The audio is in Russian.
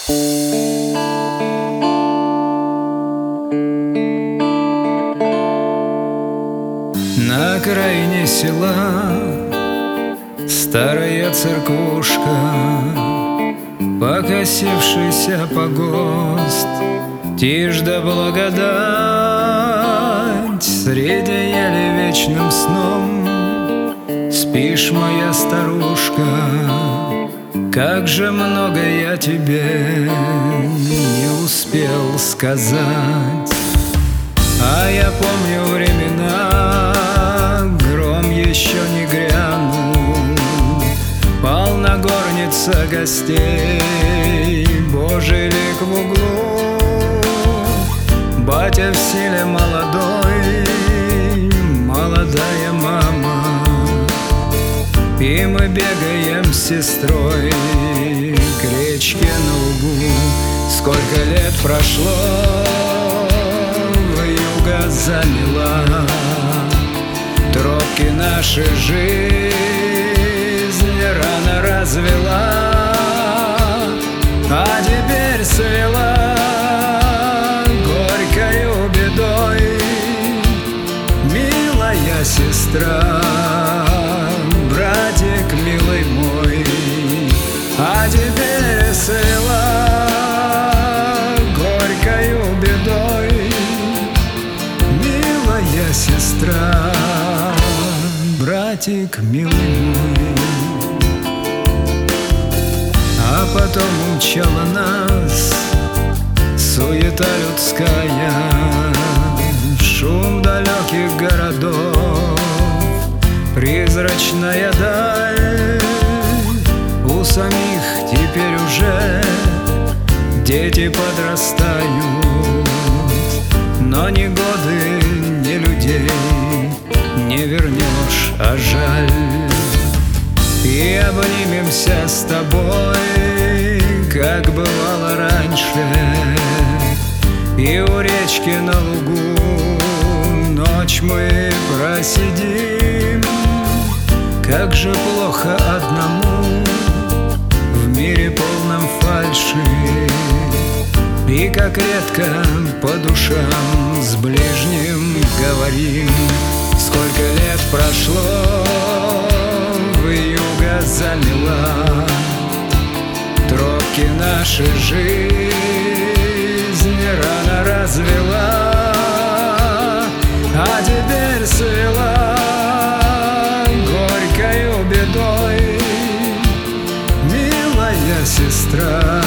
На окраине села старая церквушка, покосившийся погост, тишь да благодать. Среди ели вечным сном спишь, моя старушка. Как же много я тебе не успел сказать. А я помню времена, гром еще не грянул, полна горница гостей, Божий лик в углу. Батя в силе молодой, молодая мама, и мы бегаем с сестрой к речке на лугу. Сколько лет прошло, вьюга замела тропки нашей жизни, рано развела, а теперь свела горькою бедой. Милая сестра, братик милый мой, а теперь свела горькою бедой. Милая сестра, братик милый мой. А потом умчала нас суета людская, шум далеких городов, призрачная даль. У самих теперь уже дети подрастают, но ни годы, ни людей не вернешь, а жаль. И обнимемся с тобой, как бывало раньше, и у речки на лугу ночь мы просидим. Как же плохо одному в мире полном фальши, и как редко по душам с ближним говорим. Сколько лет прошло, вьюга замела тропки нашей жизни, рано развела, а теперь свела горькою бедой. Милая сестра,